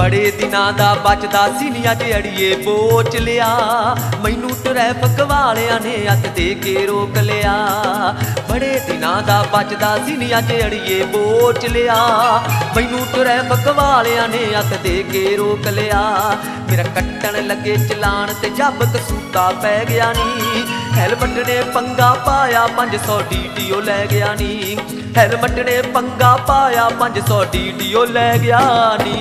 बड़े दिनां दा बचदा सी नी अज अड़िए बोच लिया, मैनू ट्रैफिक वालियां ने हथ दे के रोक लिया। बड़े दिनां दा बचदा सी नी अज अड़िए बोच लिया, मैनू ट्रैफिक वालियां ने हथ दे के रोक लिया। मेरा कट्टन लगे चलान ते जब कसूता पै गया नी, हैलमट ने पंगा पाया 500 DTO लै गया नी। हैलमट ने पंगा पाया 500 DTO लै गया नी।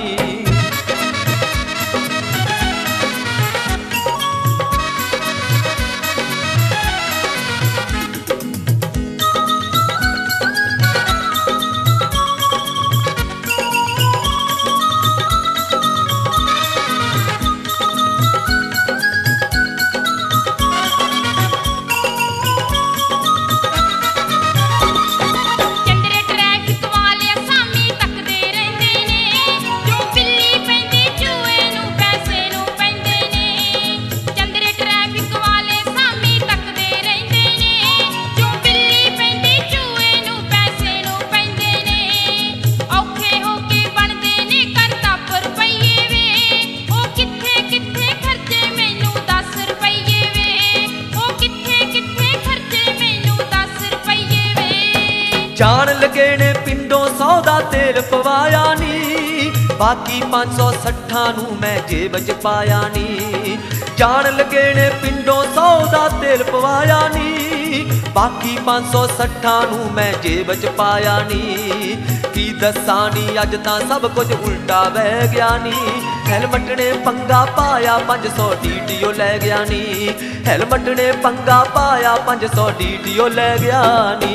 जान लगे ने पिंडों 100 दा तेल पवाया नी, बाकी 560 नू मैं जेब च पाया नी। जान लगे ने पिंडों 100 दा तेल पवाया नी, बाकी 560 नू मैं जेब च पाया नी। की दस्सां नी अज तां सब कुछ उल्टा बह गया नी। हैलमट ने पंगा पाया 500 DTO लै गया नी। हैलमट ने पंगा पाया 500 DTO लै गया नी।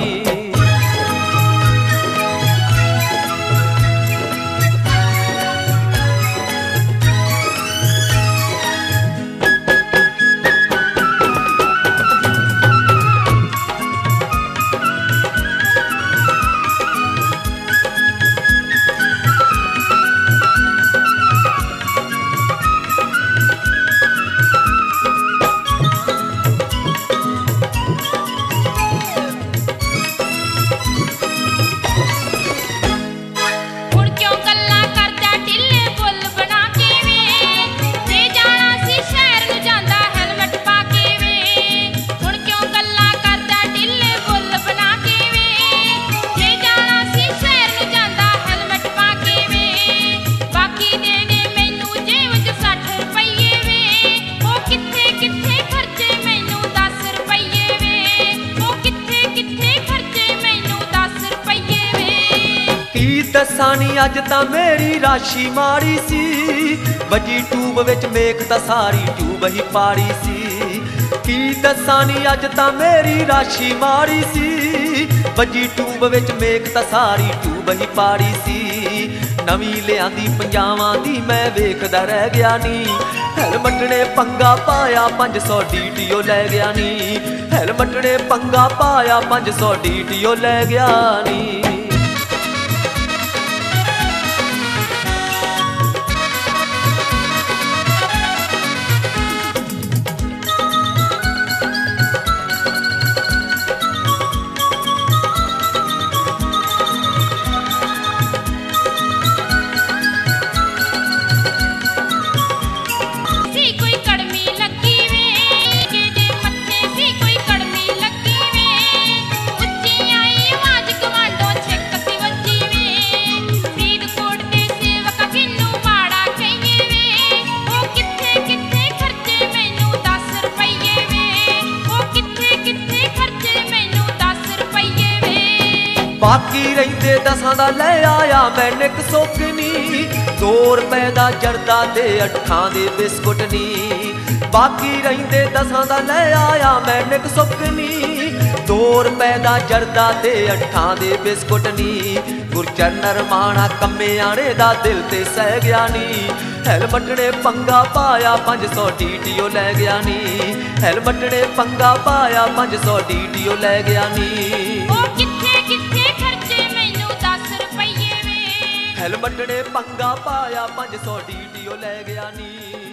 दसानी अज तां मेरी राशि माड़ी सी, बजी ट्यूब विच मेख तां सारी ट्यूब ही पाड़ी सी। की दसानी अज तां मेरी राशि माड़ी सी, बजी ट्यूब विच मेख तां सारी ट्यूब ही पाड़ी सी। नवीं लियांदी 50 दी मैं वेखदा रह गया नी। हैलमट ने पंगा पाया 500 DTO लै गया नी। हैलमट ने पंगा पाया 500 DTO लै गया नी। बाकी रहिंदे 10 दा लै आया मैं निक सोकनी। 2 रुपए दा जरदा ते 8 दे बिस्कुट नी। बाकी रहिंदे 10 दा लै आया मैं निक सोकनी। 2 रुपए दा जरदा ते 8 दे बिस्कुट नी। गुरचरण रमाणा कम्मे आने दा दिल ते सह गया नी। हैलमट ने पंगा पाया 500 DTO लै गया नी। हैलमट ने पंगा पाया 500 DTO लै गया नी। हैलमट ने पंगा पाया 500 DTO लै गया नी।